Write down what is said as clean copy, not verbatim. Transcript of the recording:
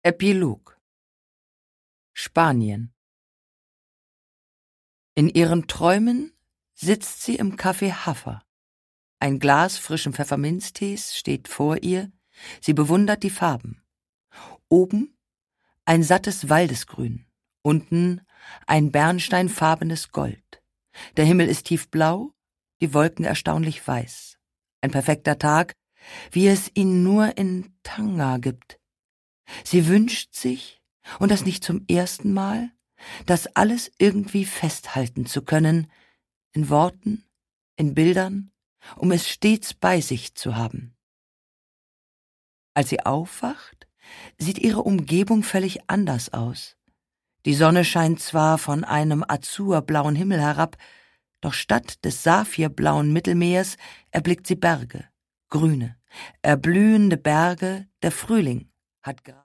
Epilog. Spanien. In ihren Träumen sitzt sie im Café Hafer. Ein Glas frischen Pfefferminztees steht vor ihr, sie bewundert die Farben. Oben ein sattes Waldesgrün, unten ein bernsteinfarbenes Gold. Der Himmel ist tiefblau, die Wolken erstaunlich weiß. Ein perfekter Tag, wie es ihn nur in Tanga gibt. Sie wünscht sich, und das nicht zum ersten Mal, das alles irgendwie festhalten zu können, in Worten, in Bildern, um es stets bei sich zu haben. Als sie aufwacht, sieht ihre Umgebung völlig anders aus. Die Sonne scheint zwar von einem azurblauen Himmel herab, doch statt des saphirblauen Mittelmeers erblickt sie Berge, grüne, erblühende Berge, der Frühling hat